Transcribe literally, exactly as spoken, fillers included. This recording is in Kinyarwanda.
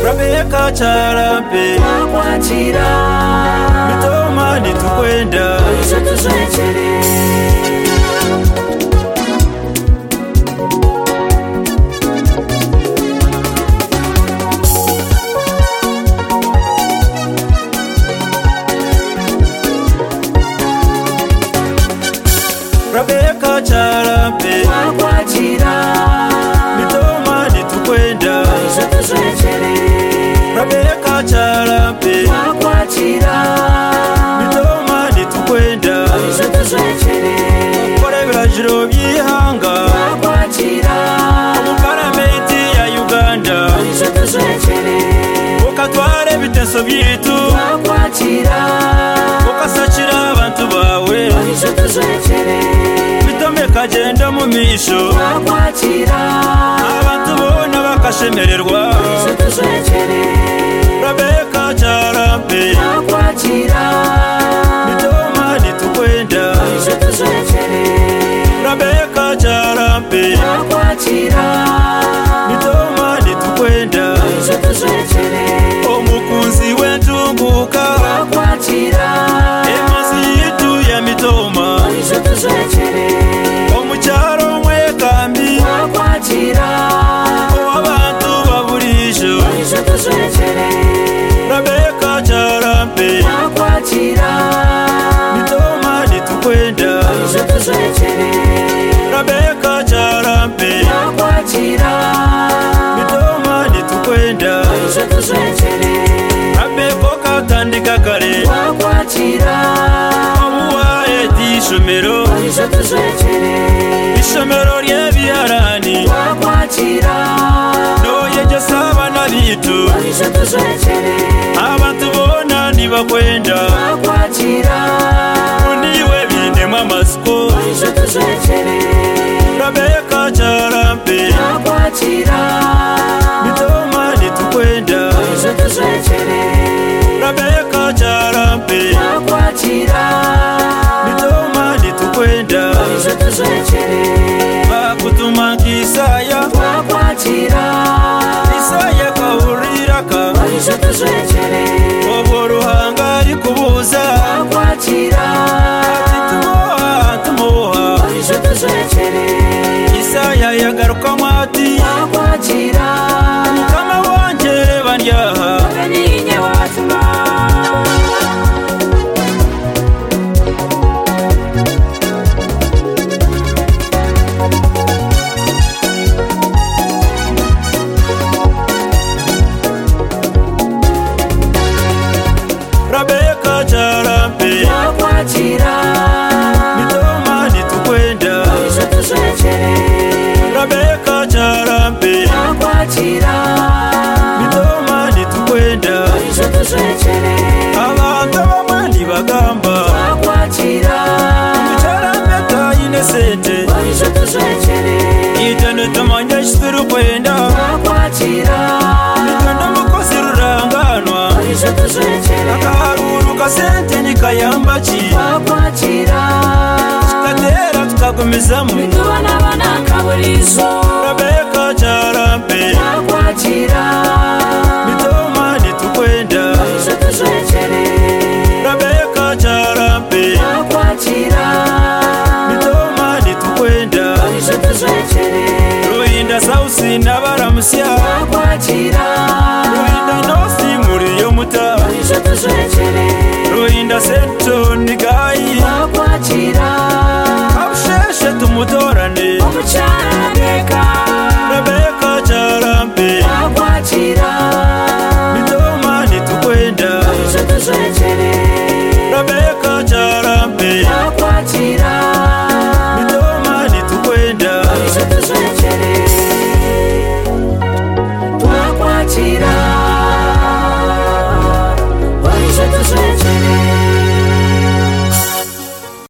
Rebecca Charambe Wakwakira Mitoma nitukwenda Izo tuzwekere Rebecca Charambe Wakwakira Mitoma nitukwenda Izo tuzwekere Rebecca Charambe Wakwakira Mitoma nitukwenda Izo tuzwekere Korebera jiro byihanga Wakwakira Mukarameti ya Uganda Izo tuzwekere Ukatware biteso byitu Wakwakira Ukasakira abantu bawe Izo tuzwekere Mitome kagenda mu misho Wakwakira abantu bona bakashemererwa Izo tuzwekere Rebecca Charambe Wakwakira Mitoma nitukwenda Izo tuzwekere Rebecca Charambe Wakwakira Mitoma nitukwenda Izo tuzwekere Omukunzi wentumbuka Wakwakira Emazi yitu ya Mitoma Izo tuzwekere Omukyaro mwekambi Wakwakira Owabantu babulijo Izo tuzwekere Rebecca Charambe Wakwakira Mitoma nitukwenda Izo tuzwekere Rebecca Charambe Wakwakira Mitoma nitukwenda Izo tuzwekere Abeko katandika kare Wakwakira Obuwaye tishomero Izo tuzwekere Ishomero ry'ebiharani Wakwakira Noyegesa abana bitu Izo tuzwekere Abantu bona nibakwenda Wakwakira Uniwe bindemu amasiko Izo tuzwekere Rebecca Charambe Wakwakira Mitoma nitukwenda Izo tuzwekere Rebecca Charambe Wakwakira Mitoma nitukwenda Izo tuzwekere Bakutuma nk'Isaya Wakwakira Isaya kawuriraka Izo tuzwekere Obwo ruhanga rikubuza Wakwakira Ati tumuha tumuha Izo tuzwekere Isaya yagarukamo ati Wakwakira Mukama wanje bandyaha Beninye watuma Rebecca Charambe Wakwakira Mitoma nitukwenda Izo tuzwekere Rebecca Charambe Wakwakira Mitoma nitukwenda Izo tuzwekere Abantu bamwe nibagamba Wakwakira Charambe tayine sente Izo tuzwekere Itene tumanya kituru kwenda Wakwakira Mitende mukozi ruranganwa Izo tuzwekere Akaruru kasente nikayamba ki Wakwakira Katera tukagumizamu Mitubana bana kaburizo Rebecca Charambe Wakwakira Mitoma nitukwenda Izo tuzwekere Rebecca Charambe Wakwakira Mitoma nitukwenda Izo tuzwekere Ruhinda sausi n'abaramusya Wakwakira Ruhinda nosi muri yo muta Izo tuzwekere